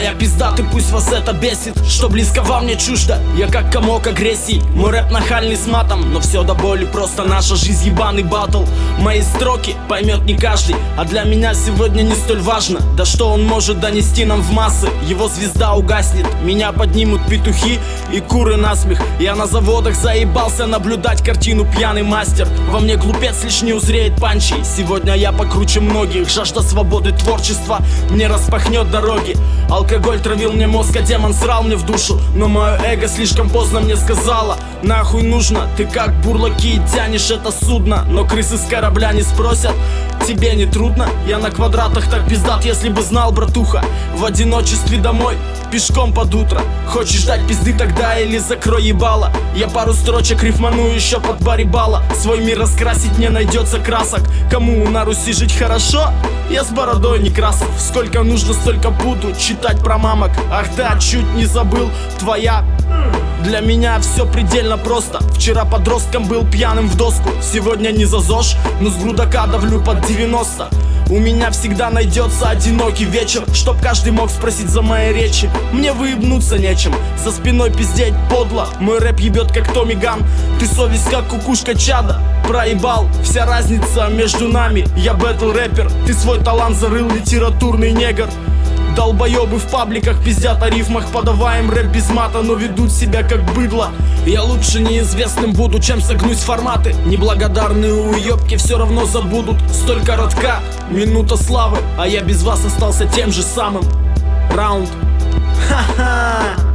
я пиздатый, пусть вас это бесит, что близко вам не чуждо. Я как комок агрессии, мой рэп нахальный с матом, но все до боли просто наша жизнь ебаный батл. Мои строки поймет не каждый, а для меня сегодня не столь важно. Да что он может донести нам в массы, его звезда угаснет. Меня поднимут петухи и куры насмех. Я на заводах заебался наблюдать картину пьяный мастер. Во мне глупец лишь не узреет панчей. Сегодня я покруче многих, жажда свободы творчества мне распахнет дороги. Алкоголь травил мне мозг, а демон срал мне в душу, но мое эго слишком поздно мне сказала: нахуй нужно, ты как бурлаки тянешь это судно. Но крысы с корабля не спросят, тебе не трудно? Я на квадратах так пиздат, если бы знал, братуха. В одиночестве домой, пешком под утро. Хочешь ждать пизды тогда или закрой ебало. Я пару строчек рифману еще под барибала. Свой мир раскрасить не найдется красок. Кому на Руси жить хорошо? Я с бородой Некрасов. Сколько нужно, столько буду читать про мамок. Ах да, чуть не забыл, твоя. Для меня все предельно просто. Вчера подростком был пьяным в доску. Сегодня не за ЗОЖ, но с грудака давлю под 90. У меня всегда найдется одинокий вечер, чтоб каждый мог спросить за мои речи. Мне выебнуться нечем, за спиной пиздеть подло. Мой рэп ебет как Томми Ган. Ты совесть как кукушка чада. Проебал, вся разница между нами. Я бэтл рэпер, ты свой талант зарыл, литературный негр. Долбоебы в пабликах пиздят о рифмах, подаваем рэп без мата, но ведут себя как быдло. Я лучше неизвестным буду, чем согнуть форматы. Неблагодарные уебки все равно забудут. Столь коротка минута славы, а я без вас остался тем же самым. Раунд. Ха-ха.